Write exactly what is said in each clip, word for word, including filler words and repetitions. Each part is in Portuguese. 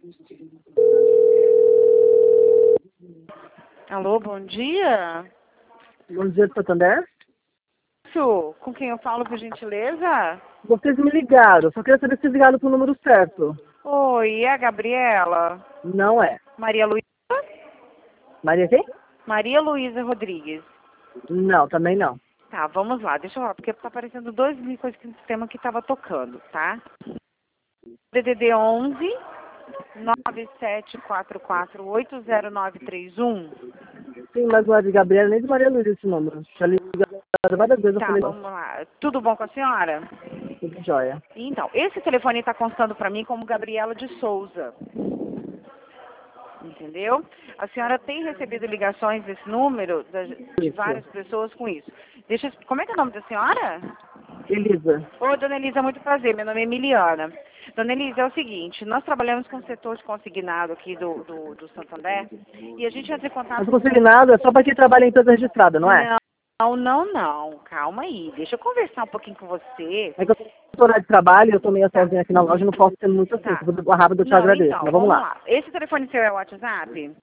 Alô, bom dia. Bom dia, Santander. Isso, com quem eu falo, por gentileza? Vocês me ligaram, só queria saber se vocês ligaram pro número certo. Oi, é a Gabriela? Não é. Maria Luísa? Maria quem? Maria Luísa Rodrigues. Não, também não. Tá, vamos lá, deixa eu falar, porque tá aparecendo dois mil coisas aqui no sistema que tava tocando, tá? D D D onze nove sete quatro quatro oito zero nove três um. Sim, mas não é de Gabriela nem de Maria Luísa esse número. Já ligaram várias vezes, eu Tá, falei, vamos lá. Tudo bom com a senhora? tudo jóia. Então, esse telefone está constando para mim como Gabriela de Souza. Entendeu? A senhora tem recebido ligações desse número das- de Isso. várias pessoas com isso. Deixa eu, como é que é o nome da senhora? Elisa. Oi, dona Elisa, muito prazer. Meu nome é Emiliana. Dona Elisa, é o seguinte, nós trabalhamos com o setor de consignado aqui do, do, do Santander e a gente entra em contato Mas com... não consegui nada, é só para quem trabalha em empresa registrada, não é? Não, não, não. Calma aí. Deixa eu conversar um pouquinho com você. É que eu tô horário de trabalho, eu tô meio sozinha aqui na loja, não posso ter muito assim. Tá. Se for rápido, eu te Não, agradeço. então, Mas vamos lá. lá. Esse telefone seu é o WhatsApp?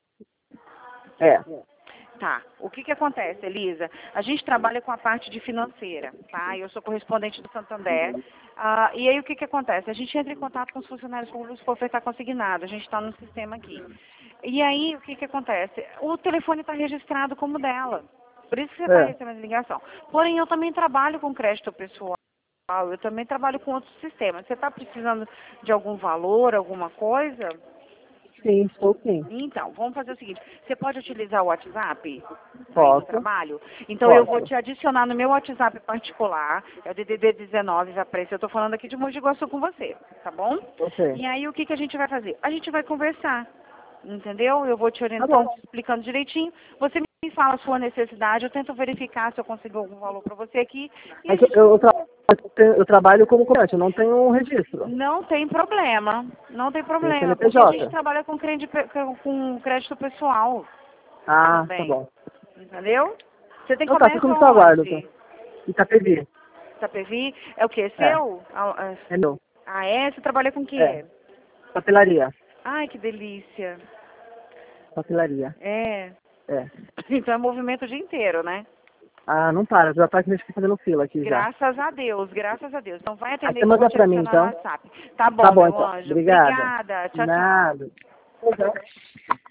É. Tá. O que que acontece, Elisa? A gente trabalha com a parte de financeira, tá? Eu sou correspondente do Santander. Ah, e aí o que que acontece? A gente entra em contato com os funcionários públicos para ofertar consignado. A gente está no sistema aqui. E aí o que que acontece? O telefone está registrado como dela. Por isso que você está É. recebendo ligação. Porém, eu também trabalho com crédito pessoal. Eu também trabalho com outros sistemas. Você está precisando de algum valor, alguma coisa? Sim, estou sim. Então, vamos fazer o seguinte, você pode utilizar o WhatsApp aí no Posso. trabalho? Então eu vou Posso. te adicionar no meu WhatsApp particular, é o D D D dezenove, já apareceu, eu estou falando aqui de Mogi de Guaçu com você, tá bom? Ok. E aí o que, que a gente vai fazer? A gente vai conversar, entendeu? Eu vou te Tá orientando, bom. te explicando direitinho, você me fala a sua necessidade, eu tento verificar se eu consigo algum valor para você aqui, e a É que gente... eu, eu, tra- eu trabalho como comerciante, eu não tenho um registro. Não tem problema, não tem Tenho problema, porque a gente C N P J. trabalha com crédito, com crédito pessoal. Ah, tá Também. bom. Entendeu? Você tem Então tá, comércio fica no seu aguardo, tá? onde? Itapevi. Itapevi? É o quê? É, Seu? Ah, ah, é meu. ah, é? Você trabalha com o É, quê? papelaria. Ai, que delícia. Papelaria. É. É. Então é movimento o dia inteiro, né? Ah, não para, já tá aqui fazendo fila aqui já. Graças a Deus, graças a Deus. Então vai Aí atender você que eu vou manda te pra mim, adicionar no então? WhatsApp. Tá Tá bom, bom, meu então. anjo. Obrigada. Obrigada. Tchau, tchau. Nada.